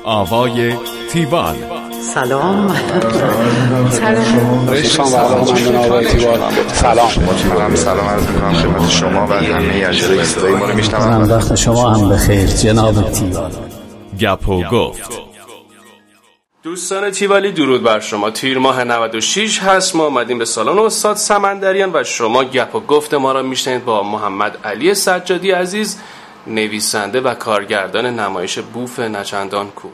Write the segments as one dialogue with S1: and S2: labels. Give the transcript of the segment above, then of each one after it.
S1: آوای تیوال.
S2: سلام.
S3: سلام عرض می‌کنم خدمت شما و همه اجرای صدای ما رو میشنوند.
S2: وقت شما هم بخیر جناب تیوال.
S1: گپ و گفت.
S4: دوستان تیوالی درود بر شما. تیر ماه 96 هست. ما آمدیم به سالن استاد سمندریان و شما گپ و گفت ما را میشنید با محمد علی سجادی عزیز، نویسنده و کارگردان نمایش بوف نچندان کور.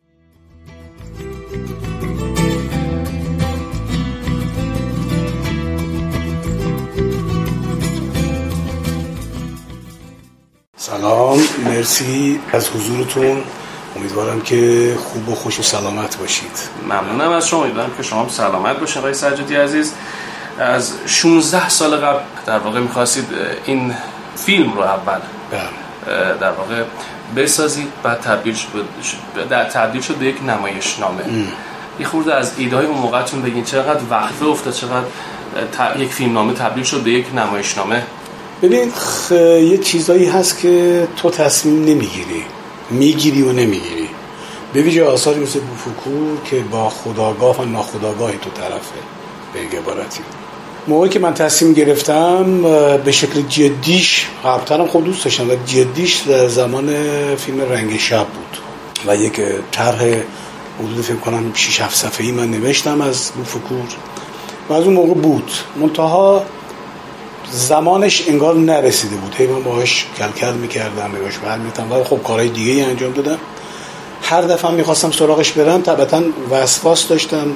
S5: سلام، مرسی از حضورتون. امیدوارم که خوب و خوش و سلامت باشید.
S4: ممنونم از شما. امیدوارم که شما هم سلامت باشید آقای سجادی عزیز. از 16 سال قبل در واقع می‌خواستید این فیلم رو اول در واقع بسازید، بعد تبدیل شد به یک نمایشنامه. یه خورده از ایده‌های اون موقعتون بگین، چقدر وقفه افتاد، چقدر یک فیلمنامه تبدیل شد به یک نمایشنامه؟
S5: ببین یه چیزایی هست که تو تصمیم نمیگیری، میگیری و نمیگیری. به ویژه آثاری مثل بوفکور که با خودآگاه و ناخودآگاهی تو طرفه. به یک عبارتی موقعی که من تصمیم گرفتم به شکل جدیش، قبلترم خب دوست داشتم، و جدیش در زمان فیلم رنگ شب بود و یک طرح حدود فکر کنم 6-7 صفحه‌ای من نوشتم از بوفکور و از اون موقع بود، منتها زمانش انگار نرسیده بود. هی من باهاش کلکل میکردم، باهاش برمی‌گفتم، ولی خب کارهای دیگه‌ای انجام دادم. هر دفعه میخواستم سراغش برم طبعا وسواس داشتم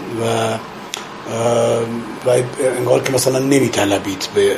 S5: و انگار که مثلا نمیطلبید به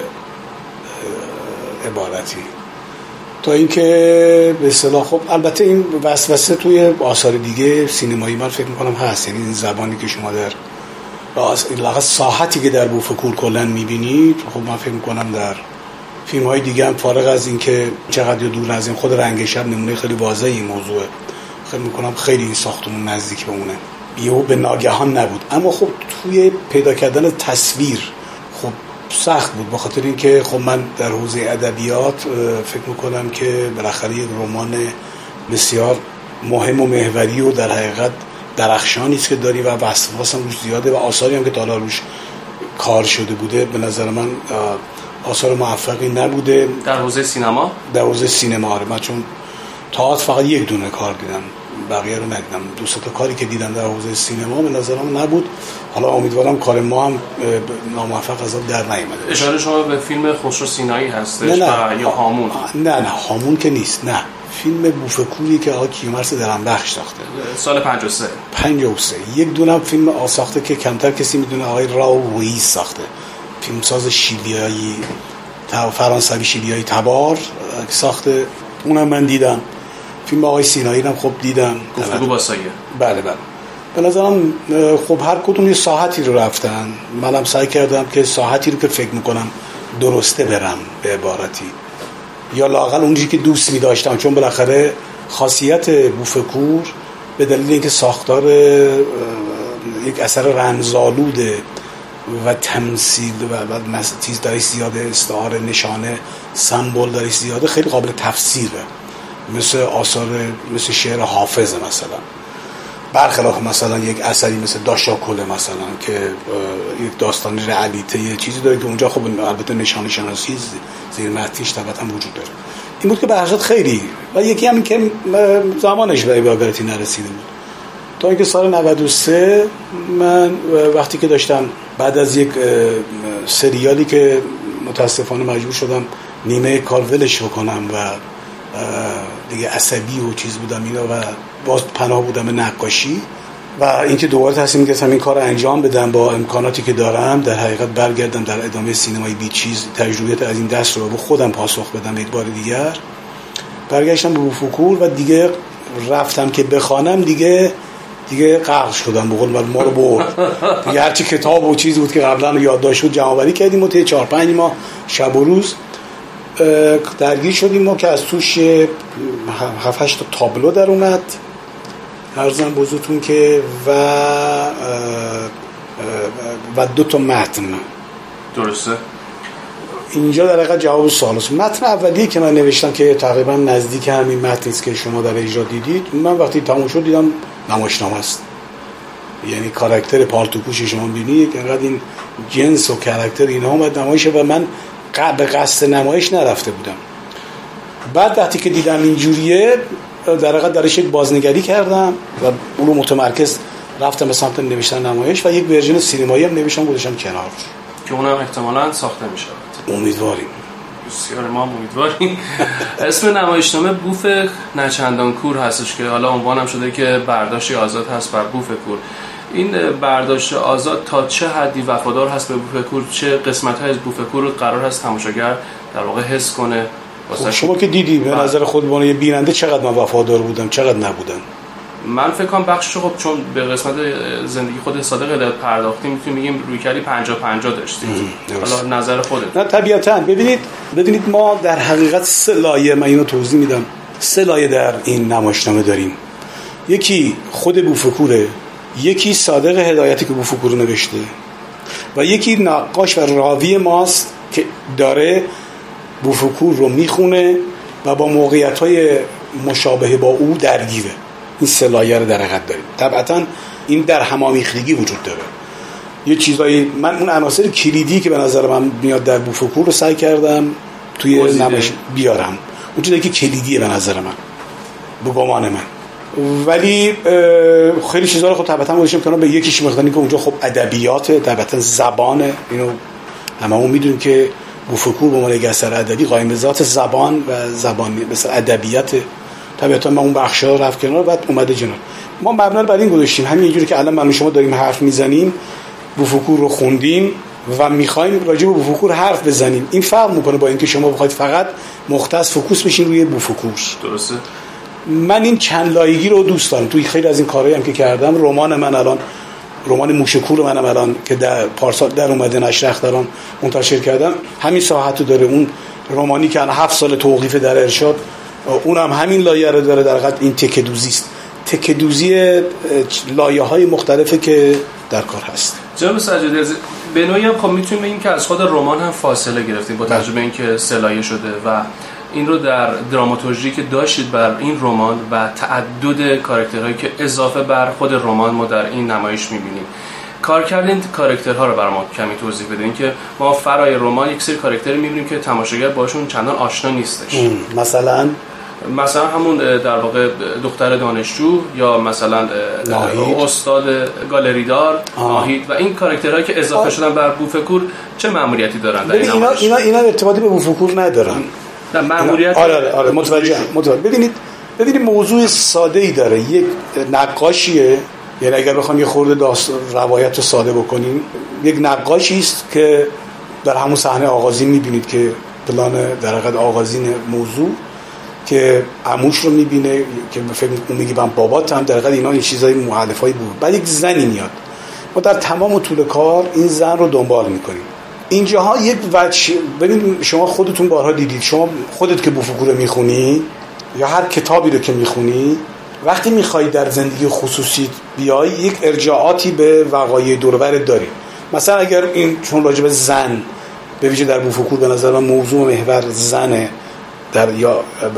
S5: عبارتی، تا اینکه به اصطلاح خب البته این وسوسه توی آثار دیگه سینمایی من فکر میکنم هست. یعنی این زبانی که شما در لاغت ساحتی که در بوفکور کلن میبینید، خب من فکر میکنم در فیلم های دیگه هم فارغ از این که چقدر دور از این، خود رنگ شب نمونه خیلی واضحی این موضوعه. خیلی میکنم خیلی این ساختمون نزدیک به اونه، یهو به ناگهان نبود. اما خب توی پیدا کردن تصویر خب سخت بود، به خاطر اینکه خب من در حوزه ادبیات فکر میکنم که بالاخره یک رمان بسیار مهم و محوری و در حقیقت درخشانی است که داری و وسواس هم روش زیاده و آثاری هم که تا حالا روش کار شده بوده به نظر من آثار موفقی نبوده.
S4: در حوزه سینما؟ در
S5: حوزه سینما من چون تئاتر فقط یک دونه کار دیدم، بقیه رو ندیدم. دو سه تا کاری که دیدم در حوزه سینما به نظر من نبود. حالا امیدوارم کار ما هم ناموفق از آن در نیامده.
S4: اشاره شما به فیلم خسرو سینایی هستش
S5: نه
S4: یا هامون؟
S5: نه هامون که نیست، نه فیلم بوفکوری که آقای کیومرث درنبخش ساخته
S4: سال 53.
S5: یک دونه فیلم ساخته که کمتر کسی میدونه، آقای راو رویز ساخته، فیلمساز شیلیایی فرانسوی شیلیایی تبار ساخته، اونم من دیدم. فیلم آقای سینایی هم خب دیدم،
S4: گفتگو با سایه.
S5: بله به نظرم خب هر کدوم یه ساحتی رو رفتن. منم سعی کردم که ساحتی رو که فکر میکنم درسته برم، به عبارتی یا لااقل اونجوری که دوست می‌داشتم، چون بالاخره خاصیت بوفکور به دلیل اینکه ساختار یک اثر رمزآلوده و تمثیل و چیز دارش زیاده، استعاره، نشانه، سمبل دارش زیاده، خیلی قابل تفسیره. مثل آثار مثل شعر حافظ مثلا، برخلاف مثلا یک اثری مثل داشاکله مثلا که یک داستان رئالیته یه چیزی داره که اونجا خب البته نشانه شناسی زیر متنش طبعا وجود داره. این بود که به هر صورت خیلی، و یکی هم که زمانش به عبارتی نرسیده بود. تا اینکه سال 93 من وقتی که داشتم بعد از یک سریالی که متاسفانه مجبور شدم نیمه کار ولش بکنم و دیگه عصبی و چیز بودم اینا و باز پناه بودم به نقاشی و اینکه دوباره تصمیم گرفتم این کار انجام بدم با امکاناتی که دارم، در حقیقت برگردم در ادامه سینمای بی چیز، تجربیات از این دست رو به خودم پاسخ بدم. یک بار دیگر برگشتم به بوفکور و دیگه رفتم که بخوانم، دیگه غرق شدم به قول ما رو برد. دیگه هرچی کتاب و چیزی بود که قبلا یادداشت بود جمع‌آوری کردیم و طی 4-5 ماه شب و روز درگیر شدیم ما که از توش 7-8 تا تابلو در اومد، عرضم بزرگتون که و 2 تا متن.
S4: درسته.
S5: اینجا در حقیقت جواب سوال است. متن اولیه که من نوشتم که تقریبا نزدیک همین متنی است که شما در اجرا دیدید، من وقتی تموم شد دیدم نمایشنامه است. یعنی کاراکتر پالتوپوش شما ببینید انقدر این جنس و کاراکتر اینها اومد نمایشه و من به قصد نمایش نرفته بودم. بعد وقتی که دیدم اینجوریه در حقیقت درش یک بازنگری کردم و اون رو متمرکز رفتم به سمت نوشتن نمایش و یک ورژن سینمایی هم نوشتم گذاشتم کنار
S4: که اونم احتمالاً ساخته میشه.
S5: امیدواریم.
S4: بسیار ما امیدواریم. اسم نمایشنامه بوف نچندان کور هستش که حالا عنوانم شده که برداشت آزاد هست بر بوف کور. این برداشت آزاد تا چه حدی وفادار هست به بوف کور؟ چه قسمت‌های از بوف کور قرار هست تماشاگر در واقع حس کنه؟
S5: شما که دیدی به نظر خود به عنوان بیننده چقدر من وفادار بودم چقدر نبودم؟
S4: من فکر کنم بخشش خب چون به قسمت زندگی خود صادق الهی پرداختیم میتونیم بگیم رویکردی 50-50 داشتید. حالا نظر خودت.
S5: نه طبیعتاً ببینید ما در حقیقت 3 لایه، من اینو توضیح میدم، 3 لایه در این نمایشنامه داریم. یکی خود بوفکوره، یکی صادق هدایتی که بوفکور نوشته و یکی نقاش و راوی ماست که داره بوفکور رو میخونه و با موقعیت‌های مشابه با او درگیره. این 3 لایه رو در حقیقت داریم. طبعاً این در همامیختگی وجود داره. یه چیزایی من اون عناصر کلیدی که به نظر من میاد در بوفکور رو سعی کردم توی نمایش بیارم. اون چیزایی که کلیدیه به نظر من، به گمان من. ولی خیلی چیزا رو خب طبعاً گذاشتم کنار. به یکیش مقداری که اونجا خب ادبیات، طبعاً زبانه. اینو هممون میدونیم که بوفکور به عنوان یک اثر ادبی قائم به ذات زبان و زبان مثل ادبیات. طبعاً من اون بخشا رفت کنار بعد اومده جناب. ما مبنا بر این گذاشتیم همین اینجوری که الان من و شما داریم حرف میزنیم، بوفکور رو خوندیم و میخوایم راجع به بوفکور حرف بزنیم. این فرق میکنه با اینکه شما بخواید فقط مختص فوکوس بشین روی بوفکور.
S4: درسته.
S5: من این چند لایگی رو دوست دارم. توی خیلی از این کارهایی هم که کردم، رمان موشکور منم الان که در پارسال در اومده نشر اختران منتشر کردم، همین ساحت رو داره. اون رمانی که 7 سال توقیف در ارشاد، اونم همین لایه رو داره. در حقیقت این تکه‌دوزی است، تکه‌دوزی لایه‌های مختلفه که در کار هست.
S4: جناب سجادی عزیز، به نوعی هم خب میتونیم بگیم که از خود رمان هم فاصله گرفتیم با توجه به اینکه 3 لایه شده و این رو در دراماتورژی که داشتید بر این رمان و تعدد کاراکترهایی که اضافه بر خود رمان ما در این نمایش می‌بینیم. کار کردین کاراکترها رو برام کمی توضیح بدین که ما فرای رمان یک سری کاراکتر می‌بینیم که تماشاگر باشون چندان آشنا نیستش. مثلا همون در واقع دختر دانشجو یا مثلا استاد گالریدار ناهید و این کاراکترهایی که اضافه شدن بر بوفکور چه مأموریتی دارن در این نمایش؟
S5: اینا ارتباطی به بوفکور ندارن.
S4: نه مأموریت.
S5: آره متوجه. ببینید موضوع ساده‌ای داره. یک نقاشیه، یعنی اگر بخوام یه خورده روایت رو ساده بکنیم، یک نقاشی است که در همون صحنه آغازین می‌بینید که پلان در حقیقت آغازین موضوع که عموش رو می‌بینه که فکر می‌گه من باباتم، در حقیقت اینا این چیزای مؤلفه‌ای بود. بعد یک زنی میاد، ما در تمام طول کار این زن رو دنبال می‌کنیم. اینجاها یک وجه، ببین شما خودتون بارها دیدید، شما خودت که بوفکور میخونی یا هر کتابی رو که میخونی، وقتی میخوای در زندگی خصوصی بیای یک ارجاعاتی به وقایع دور و برت داری. مثلا اگر این چون راجع به زن به ویژه در بوفکور به نظر من موضوع محور زنه در یا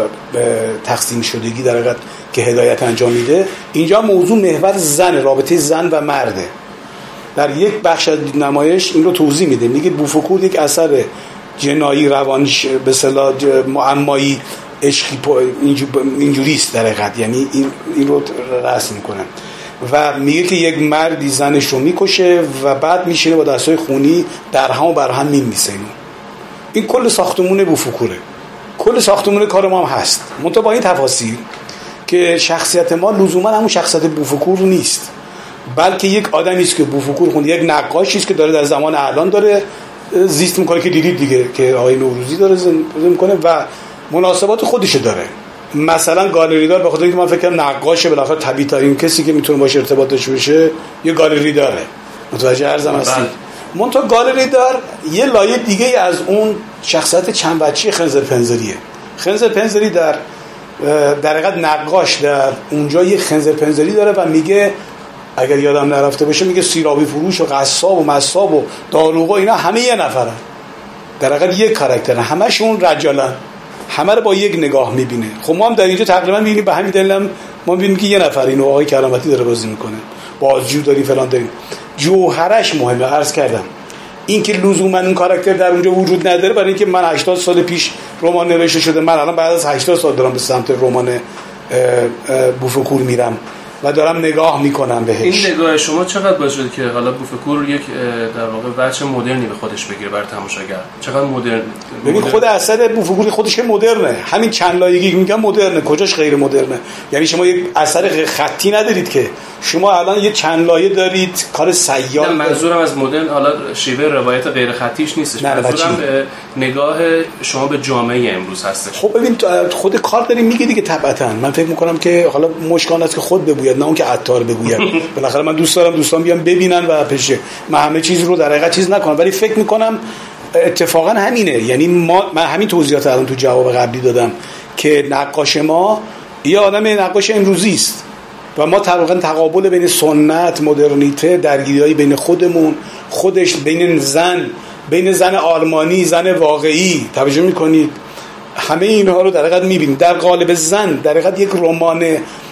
S5: تقسیم شدگی در حقیقت که هدایت انجام میده، اینجا موضوع محور زن، رابطه زن و مرده. در یک بخش از نمایش این رو توضیح میده، میگه بوفکور یک اثر جنایی روانی به اصطلاح معمایی عشقی اینجوری است در حقیقت، یعنی این رو رسم میکنن و میگه که یک مردی زنش رو میکشه و بعد میشینه با دستای خونی درهم و برهم میمیسه. این کل ساختمون بوفکوره، کل ساختمون کار ما هم هست، منتها با این تفاصیل که شخصیت ما لزوما همون شخصیت بوفکور نیست، بلکه یک آدمی است که بوفکور خونده، یک نقاشی است که داره در زمان الان داره زیست میکنه که دیدید دیگه که آقای نوروزی داره زیست میکنه و مناسبات خودشه داره. مثلا گالریدار به خاطر اینکه من فکر کنم نقاشه، بالاخره طبیعی ترین کسی که میتونه باشه ارتباط داشته باشه یه گالری داره. متوجه عرضم هستید؟ منتها گالریدار یه لایه دیگه از اون شخصیت چند بچی خنزر پنزریه. خنزر پنزری در حقیقت نقاش در اونجا یه خنزر پنزری داره و میگه، اگر یادم نرفته باشه، میگه سیرابی فروش و قصاب و مصاب و داروغ و اینا همه یه نفرن. در حقیقت یک کاراکتر، همشون رجالن، همه رو با یک نگاه میبینه. خب ما هم در اینجا تقریبا میبینیم، به همین دلیل هم ما میبینیم که یه نفر اینو آقای کرامتی داره بازی میکنه، بازجو داریم فلان داریم. جوهرش مهمه. عرض کردم این که لزوما اون کاراکتر در اونجا وجود نداره، برای اینکه من 80 سال پیش رمان نوشته شده، من الان بعد از 80 سال دارم به سمت رمان بوفکور میرم و دارم نگاه میکنم بهش.
S4: این نگاه شما چقدر باعث شده که حالا بوفکور یک در واقع بچه مدرنی به خودش بگیره برای تماشاگر؟ چقدر مدرن؟
S5: ببین خود اثر بوفکور خودش که مدرنه، همین چند لایگی که میگم مدرنه، کجاش غیر مدرنه؟ یعنی شما یک اثر خطی ندارید که، شما الان یه چند لایه دارید کار سیال.
S4: منظورم از مدرن حالا شیوه روایت غیر خطیش نیستش، منظورم نگاه شما به جامعه امروز هستش.
S5: خب ببین خود کار داریم میگه دیگه، طبعا من فکر میکنم که حالا مشکان است که خود بگوید نه اون که عطار بگوید. بالاخره من دوست دارم دوستان بیان ببینن و پشه من همه چیز رو در حقیقت چیز نکنم، ولی فکر میکنم اتفاقا همینه. یعنی من همین توضیحات الان تو جواب قبلی دادم که نقاش ما یه آدم نقاش امروزی است و ما تقریبا تقابل بین سنت، مدرنیته، درگیری‌های بین خودمون، خودش بین زن آلمانی، زن واقعی، توجه می‌کنید همه اینها رو در حقیقت می‌بینید. در قالب زن در حقیقت یک رمان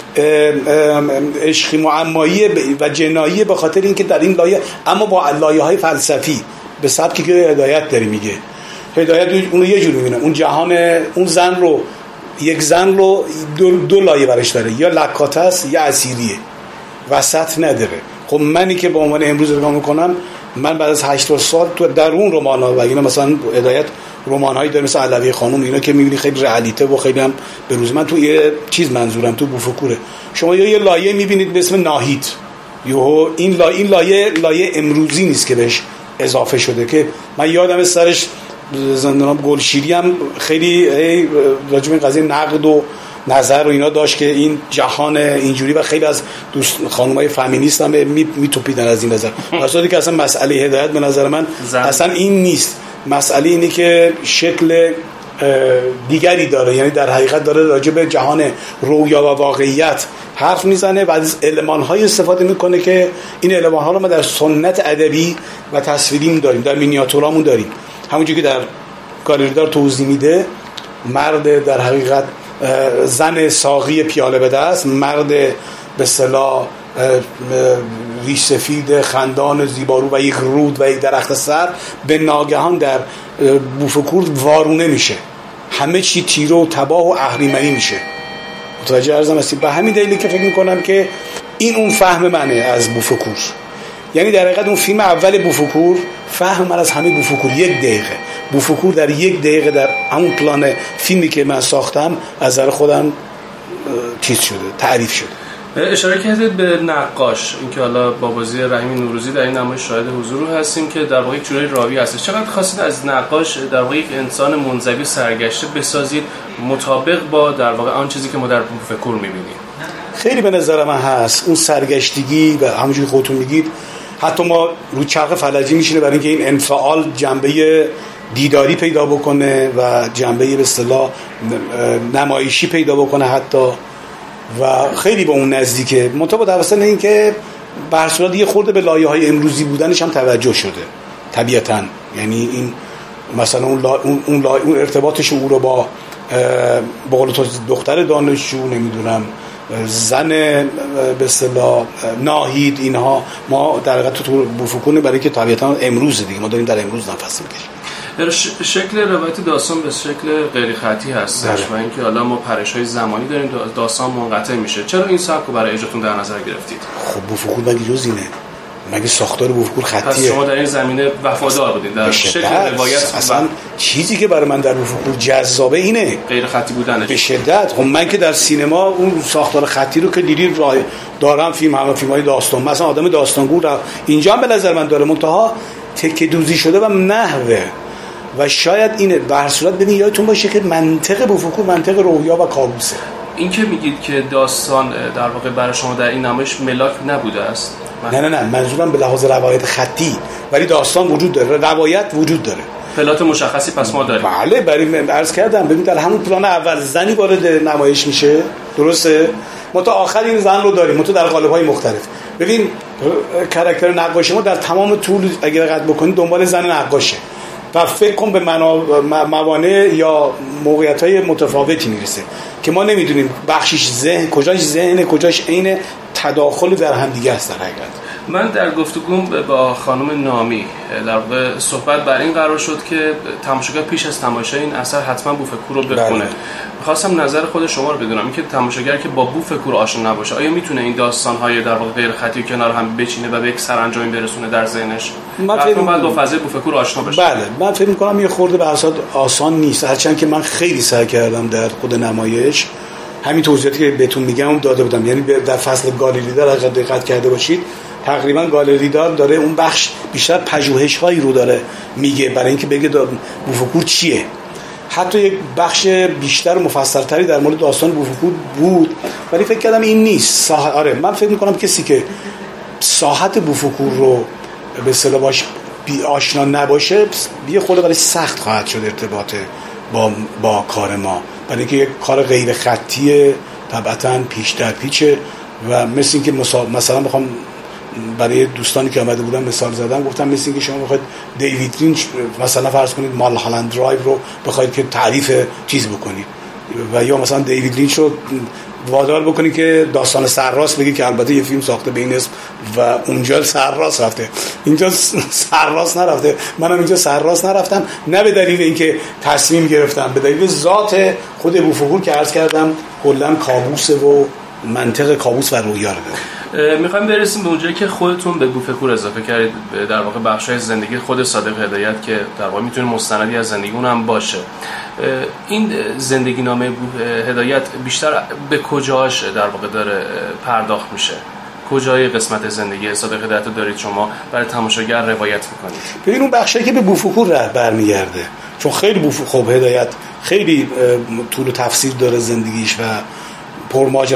S5: عشقی معمایی و جنایی، به خاطر اینکه در این لایه اما با لایه‌های فلسفی به سبکی که هدایت داره میگه. هدایت اون یه جوری می‌بینه اون جهان، اون زن رو، یک زن رو دو لایه برش داره، یا لکاته است یا اسیریه، وسط نداره. خب منی که به عنوان امروز نگاه میکنم، من بعد از 80 سال تو در اون رمان‌ها و اینا مثلا هدایت رمان‌هایی داره مثل علوی خانم، اینا که می‌بینی خیلی رئالیته و خیلی هم به روز من تو یه چیز منظورم تو بوفکوره. شما یه لایه می‌بینید به اسم ناهید، این لایه امروزی نیست که بهش اضافه شده، که من یادم سرش زندانم گلشیری هم خیلی راجع به این قضیه نقد و نظر و اینا داشت که این جهان اینجوری، و خیلی از دوست خانم‌های فمینیست هم میتوپیدن از این نظر. راستش که اصلا مسئله هدایت به نظر من اصلا این نیست، مسئله اینه که شکل دیگری داره، یعنی در حقیقت داره راجع به جهان رویا و واقعیت حرف میزنه و از المان‌های استفاده میکنه که این المان‌ها رو ما در سنت ادبی و تصویری داریم، در مینیاتورامون داریم. همونجوری که در گالریدار توضیح میده، مرد در حقیقت زن ساقی پیاله به دست، مرد به اصطلاح ریش سفید خندان زیبارو و یک رود و یک درخت سر، به ناگهان در بوفکور وارونه میشه، همه چی تیره و تباه و اهریمنی میشه. متوجه ارزم هستی؟ به همین دلیلی که فکر میکنم که این اون فهم منه از بوفکور. یعنی در حقیقت اون فیلم اول بوفکور فهم من از همه بوفکور 1 دقیقه. بوفکور در 1 دقیقه در همون پلان فیلمی که من ساختم از نظر خودم چیز شده، تعریف شده.
S4: اشاره کردید به نقاش، اینکه حالا با بازی رحیمی نوروزی در این نمایش شاهد حضور هستیم که در واقع یک جورای راوی هستش. چقدر خواستید از نقاش در واقع یک انسان منزوی سرگشته بسازید مطابق با در واقع آن چیزی که ما در بوفکور می‌بینیم؟
S5: خیلی به نظر من هست اون سرگشتگی و همونجوری خودتون میگید، حتی ما رو چرخ فلجی میشینه برای اینکه این انفعال جنبه دیداری پیدا بکنه و جنبه به اصطلاح نمایشی پیدا بکنه حتی، و خیلی با اون نزدیکه. منتها با توسط این که به هر صورت یه خورده به لایه‌های امروزی بودنش هم توجه شده طبیعتاً. یعنی این مثلا اون ارتباطش او رو با قول تو دختر دانشجو، نمیدونم زن به اصطلاح ناهید، اینها ما در حقیقت تو بوفکور برای که طبیعتاً امروز دیگه ما داریم در امروز نفس می‌کشیم.
S4: شکل روایت داستان به شکل غیر خطی هستش و اینکه حالا ما پرش‌های زمانی داریم، داستان منقطع میشه. چرا این سبک رو برای اجراتون در نظر گرفتید؟
S5: خب بوفکور مگه جز اینه؟ مگه ساختار بوفکور خطیه؟
S4: پس شما در این زمینه وفادار بودید در شکل روایت.
S5: اصلا چیزی که برای من در بوفکور جذابه اینه
S4: غیر خطی بودنش به
S5: شدت. خب من که در سینما اون ساختار خطی رو که دیدید دارم، فیلم‌های داستان، مثلا آدم داستانگو اینجا هم به نظر من داره، منتها تکه دوزی شده و نحوه و شاید اینه. به هر صورت ببین یادتون باشه که منطق بوفکور منطق رویا و کابوسه.
S4: این که میگید که داستان در واقع برای شما در این نمایش ملاک نبوده است؟
S5: نه منظورم به لحاظ روایت خطی، ولی داستان وجود داره، روایت وجود داره،
S4: پلات مشخصی پس ما داریم.
S5: بله، برای عرض کردم ببین در همون پلان اول زنی وارد نمایش میشه، درسته؟ ما تا آخر این زن رو داریم، ما تو در قالب‌های مختلف. ببین کاراکتر نقاش ما در تمام طول اگر دقت بکنید دنبال زن نقاشه، و فکر کن به موانع یا موقعیت‌های متفاوتی میرسه که ما نمیدونیم بخشش ذهن، کجاش ذهن، کجاش عین تداخل در هم دیگه است. در حقیقت
S4: من در گفتگوم با خانم نامی در واقع صحبت بر این قرار شد که تماشاگر پیش از تماشای این اثر حتما بوفکور رو بخونه. می‌خواستم نظر خود شما رو بدونم، اینکه تماشاگر که با بوفکور آشنا نباشه آیا میتونه این داستان‌های در واقع غیر خطی کنار هم بچینه و به یک سرانجامی برسونه در ذهنش؟
S5: من فکر می‌کنم
S4: باید با فضای بوفکور آشنا بشه.
S5: بله، من فکر می‌کنم یه خورده به اساس آسان نیست، هرچند که من خیلی سعی کردم در خود نمایش همین توضیحاتی که بهتون میگم داده بودم. یعنی در فصل گالریدار اگر دقت کرده باشید تقریبا گالریدار داره اون بخش بیشتر پژوهش‌هایی رو داره میگه برای اینکه بگه بوفکور چیه. حتی یک بخش بیشتر و مفصل‌تری در مورد داستان بوفکور بود، ولی فکر کردم این نیست. آره من فکر می‌کنم کسی که ساحت بوفکور رو به اصطلاح باش آشنا نباشه یه خورده برای سخت خواهد شد ارتباط با کار ما، برای اینکه یک کار غیر خطیه، طبعاً پیش در پیچه و مثل اینکه مثلا بخوام برای دوستانی که آمده بودن مثال زدم، گفتم مثل اینکه شما بخواید دیوید لینچ مثلا فرض کنید مالهالند درایو رو بخواید که تعریف چیز بکنید و یا مثلا دیوید لینچ رو وادار بکنید که داستان سرراست بگید که البته یه فیلم ساخته به این اسم و اونجا سرراست رفته، اینجا سرراست نرفته، منم اینجا سرراست نرفتم، نه به دلیل اینکه تصمیم گرفتم، به دلیل ذات خود بوفکور که عرض کردم کلا کابوس و منطق کابوس و رویا رو داره.
S4: میخوایم برسیم به اونجایی که خودتون به بوفکور اضافه کردید، در واقع بخشای زندگی خود صادق هدایت که در واقع میتونه مستندی از زندگی اون هم باشه. این زندگی نامه هدایت بیشتر به کجاش در واقع داره پرداخت میشه؟ کجای قسمت زندگی صادق هدایت رو دارید شما برای تماشاگر روایت میکنید؟
S5: ببین اون بخشی که به بوفکور برمیگرده، چون خیلی خوب هدایت خیلی طول و تفسیر داره زندگیش و پرماجرا،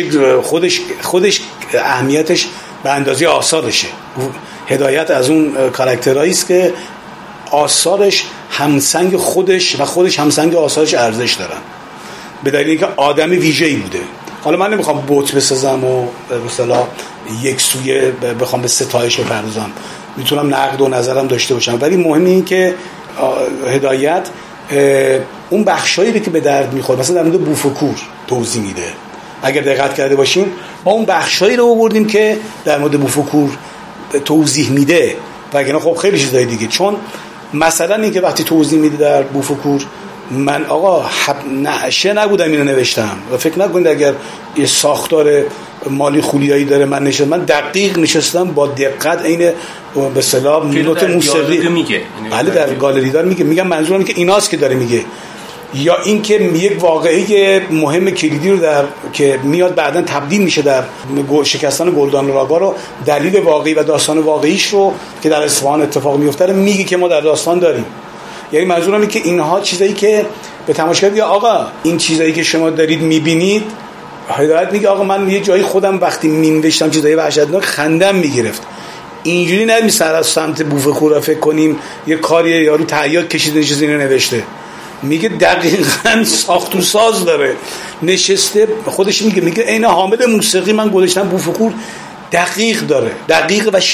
S5: خودش اهمیتش به اندازه آثارشه. هدایت از اون کاراکترایی است که آثارش همسنگ خودش و خودش همسنگ آثارش ارزش دارن، به دلیل اینکه آدم ویژه‌ای بوده. حالا من نمیخوام بوت بسازم و به اصطلاح یک سویه بخوام به ستایش بپردازم، میتونم نقد و نظرم داشته باشم، ولی مهم اینه که هدایت اون بخشایی که به درد میخوره مثلا در مورد بوفکور توضیح میده. اگر دقت کرده باشیم ما اون بخشایی رو آوردیم که در مورد بوفکور توضیح میده و اگر خب خیلی چیزای دیگه، چون مثلا اینکه وقتی توضیح میده در بوفکور من آقا نشه نبودم اینو نوشتم و فکر نکنید اگر یه ساختار مالی خولیایی داره من دقیق نشستم با دقت عین به اصطلاح نوت موسیقی
S4: میگه.
S5: بله در گالری دار میگم منظورم اینه که ایناست که داره میگه، یا اینکه یک واقعه مهم کلیدی رو که میاد بعداً تبدیل میشه در شکستن گلدان راگا رو دلیل واقعی و داستان واقعیش رو که در اصفهان اتفاق میفته رو میگه که ما در داستان داریم. یعنی منظورم اینه که اینها چیزایی که به تماشاگر میگه آقا این چیزایی که شما دارید میبینید، هدایت میگه آقا من یه جایی خودم وقتی می‌نوشتم چیزای وحشتناک خندم میگرفت. اینجوری نمیشه از سمت بوفکور فکر کنیم یه کاری یارو تعیاد کشیده چیزی نوشته، میگه دقیقاً ساخت و ساز داره نشسته، خودش میگه عین حامل موسیقی من گذاشتم بوفکور دقیق داره، دقیق و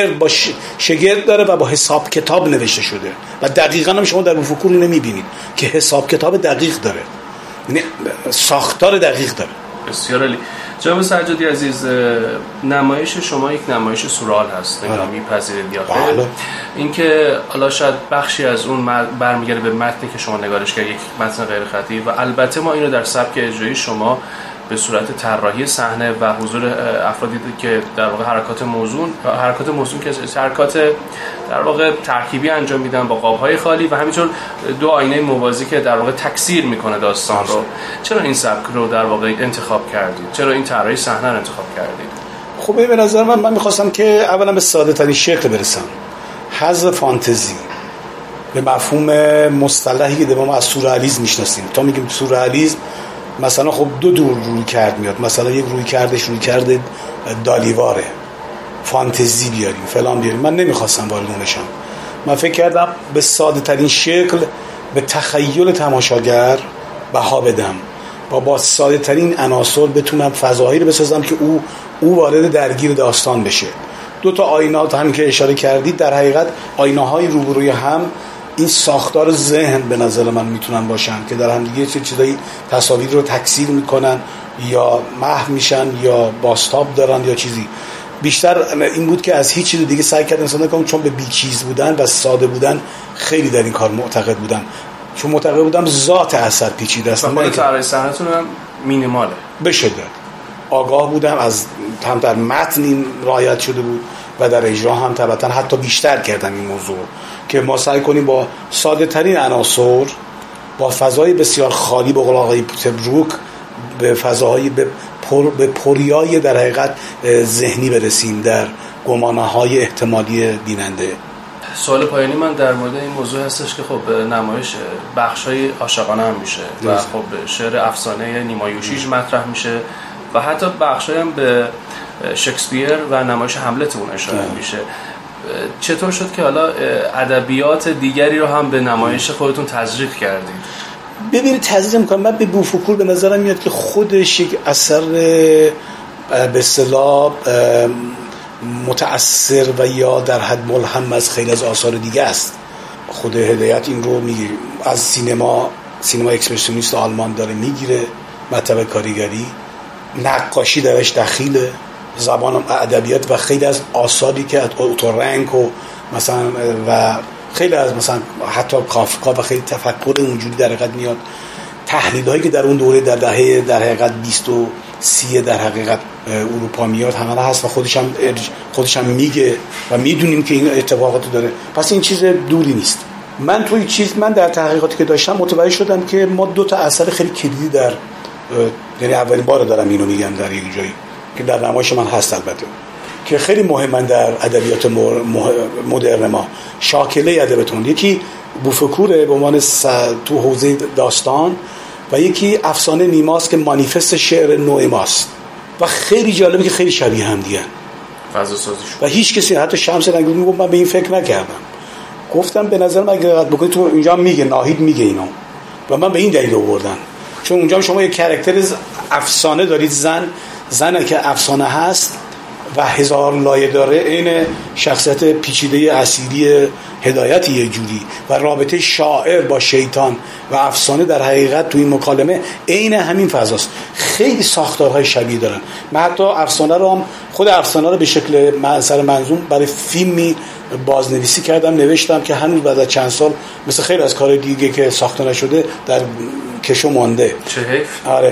S5: شگرد داره و با حساب کتاب نوشته شده و دقیقاً هم شما در بوفکور اینو میبینید که حساب کتاب دقیق داره، یعنی ساختار دقیق داره.
S4: بسیار عالی. جناب سجادی عزیز، نمایش شما یک نمایش سورئال هست، نگاه میپذیرید یا خیر؟ اینکه حالا شاید بخشی از اون برمیگرده به متنی که شما نگارش کردید، یک متن غیر خطی، و البته ما اینو در سبک اجرایی شما به صورت طراحی صحنه و حضور افرادی که در واقع حرکات موزون که حرکات در واقع ترکیبی انجام میدن با قاب‌های خالی و همینطور دو آینه موازی که در واقع تکثیر میکنه داستان رو. چرا این سبک رو در واقع انتخاب کردید؟ چرا این طراحی صحنه رو انتخاب کردید؟
S5: خب به نظر من می‌خواستم که اولا به ساده ترین شکل برسم، حذف فانتزی به مفهوم مصطلحی که ما از سورئالیسم میشناسیم. تا میگیم سورئالیسم مثلا خب دو روی کرد میاد، مثلا یک روی کرده دالیواره، فانتزی بیاریم فلان بیاریم. من نمیخواستم وارد اون بشم، من فکر کردم به ساده ترین شکل به تخیل تماشاگر بها بدم و با ساده ترین عناصر بتونم فضاهایی رو بسازم که او وارد درگیر داستان بشه. دو تا آینات همین که اشاره کردید در حقیقت آینه‌های روبروی هم این ساختار ذهن به نظر من میتونن باشن که در هم دیگه چه چیزایی تصاویر رو تکثیر میکنن یا محو میشن یا بازتاب دارن یا چیزی. بیشتر این بود که از هیچ چیز دیگه سعی کردن انسان کنم، چون به بیچیز بودن و ساده بودن خیلی در این کار معتقد بودن، چون معتقد بودم ذات اثر پیچیده است.
S4: من طراحی صحنه‌تون هم مینیماله
S5: به شدت آگاه بودم، از هم در متن این رعایت شده بود و در اجرا هم طبعا حتی بیشتر کردم این موضوع که ما سعی کنیم با ساده ترین عناصر با فضای بسیار خالی به قول آقای پوتبروک به فضاهای به پریای در حقیقت ذهنی برسیم در گمانه‌های احتمالی بیننده.
S4: سوال پایانی من در مورد این موضوع هستش که خب نمایش بخشای عاشقانه هم میشه و خب شعر افسانه نیما یوشیج مطرح میشه و حتی بخشای هم به شکسپیر و نمایش هملت اون اشاره میشه. چطور شد که حالا ادبیات دیگری رو هم به نمایش خودتون تزریق کردید؟
S5: ببینید تزریق میکنم من به بوفوکور به نظرم میاد که خودش یک اثر به اصطلاح متأثر و یا در حد ملهم از خیلی از آثار دیگه است. خود هدایت این رو میگیره از سینما اکسپرسیونیست آلمان داره میگیره، مطلب کاریگری، نقاشی درش دخیله، زبان ادبیات و خیلی از آثاری که اوتورنک و مثلا و خیلی از مثلا حتی کافکا و خیلی تفکر اونجوری در حقیقت میاد. تحلیل هایی که در اون دوره در دهه در حقیقت 20 و 30 در حقیقت اروپا میاد همه هست و خودش هم میگه و میدونیم که این اتفاقات داره، پس این چیز دوری نیست. من در تحقیقاتی که داشتم متوجه شدم که ما 2 تا اثر خیلی کلیدی در یعنی اولین بار دارم اینو میگم در یک جایی که در نمایش من هست البته که خیلی مهمن در ادبیات مدرن ما، شاکله ادبیاتمون. یکی بوفکوره به عنوان تو حوزه داستان و یکی افسانه نیماست که مانیفست شعر نوع ماست و خیلی جالبه که خیلی شبیه هم دیگه
S4: فضا سازی شد
S5: و هیچ کسی حتی شمس رنگی میگفت من به این فکر نکردم. گفتم به نظر من اگه دقت بکنید تو اینجا میگه ناهید میگه اینو و من به این دلیل آوردم چون اونجا شما یک کاراکتر افسانه دارید، زنی که افسانه هست و هزار لایه داره، این شخصیت پیچیده اسیری هدایت یه جوری و رابطه شاعر با شیطان و افسانه در حقیقت تو این مکالمه عین همین فضاست. خیلی ساختارهای شبیه دارن. من حتی افسانه رو هم خود افسانه رو به شکل اثر منظوم برای فیلمی بازنویسی کردم، نوشتم که هنوز بعد از چند سال مثل خیلی از کار دیگه که ساخته نشده در کشو مانده.
S4: چه حیف.
S5: آره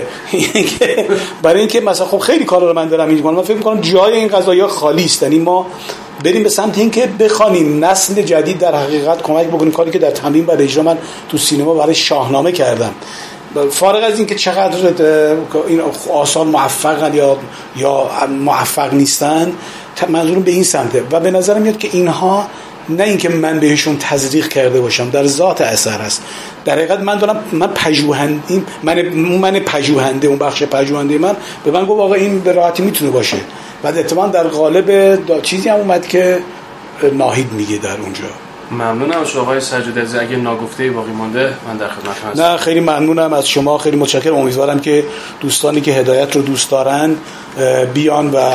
S5: برای اینکه مثلا خب خیلی کارا رو من دارم اینجا من فکر می‌کنم جای این قضایا خالی است، یعنی ما بریم به سمت اینکه بخوانیم نسل جدید در حقیقت کمک بکنیم. کاری که در تمرین و اجرا من تو سینما برای شاهنامه کردم، فارغ از اینکه چقدر این آثار موفقن یا موفق نیستن، منظورم به این سمته و به نظر میاد که اینها نه اینکه من بهشون تزریق کرده باشم، در ذات اثر است. در حقیقت من پژوهندیم، من پژوهنده، اون بخش پژوهنده من به من گفت آقا این به راحتی میتونه باشه و احتمالاً در قالب چیزی هم اومد که ناهید میگه در اونجا.
S4: ممنونم از آقای سجادی عزیز. اگه ناگفته‌ای باقی مونده من در خدمتتون هستم.
S5: نه خیلی ممنونم از شما، خیلی متشکرم. امیدوارم که دوستانی که هدایت رو دوست دارن بیان و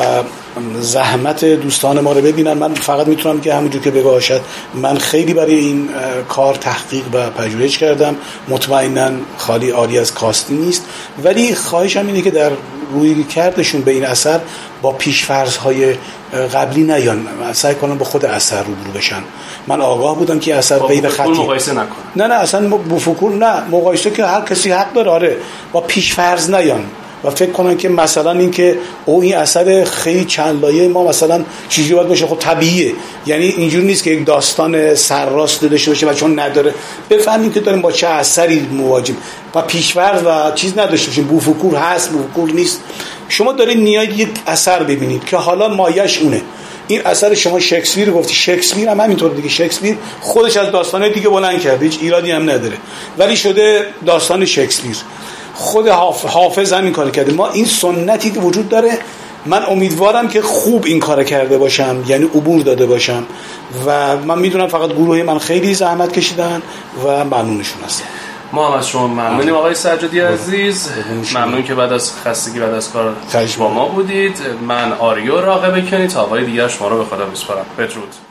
S5: زحمت دوستان ما رو ببینن. من فقط میتونم که همونجور که بگاه شد من خیلی برای این کار تحقیق و پژوهش کردم، مطمئناً خالی عاری از کاستی نیست، ولی خواهشم اینه که در روی کردشون به این اثر با پیش‌فرض‌های قبلی نیان، سعی کنن با خود اثر روبرو بشن. من آگاه بودم که اثر غیر خطی
S4: مقایسه نکنه.
S5: نه اصلا بوفکور نه، مقایسه که هر کسی حق داره، آره، با پیش‌فرض نیان و فکر کنن که مثلا این که این اثر خیلی چند لایه ما مثلا چیزی باید باشه. خب طبیعیه، یعنی اینجوری نیست که یک داستان سرراست داشته باشه و چون نداره بفهمیم که داریم با چه اثری مواجهیم و پیش‌فرض و چیز نداشته باشیم. بوفکور هست، بوفکور نیست. شما دارید نیاید یک اثر ببینید که حالا مایه‌اش اونه. این اثر شما شکسپیر گفتی، شکسپیر هم همینطور دیگه. شکسپیر خودش از داستان‌های دیگه بلند کرده، هیچ ایرادی هم نداره، ولی شده داستان شکسپیر. خود حافظ همین کار کرده. ما این سنتی که وجود داره، من امیدوارم که خوب این کار کرده باشم، یعنی عبور داده باشم و من میدونم فقط گروه من خیلی زحمت کشیدن و ممنونشون هستم.
S4: ما هم از شما ممنونیم آقای سجادی عزیز. ممنون که بعد از خستگی بعد از کار با ما بودید. من آریو راقبه کنید تا آقای دیگر شما رو به خدا بسپارم. بدرود.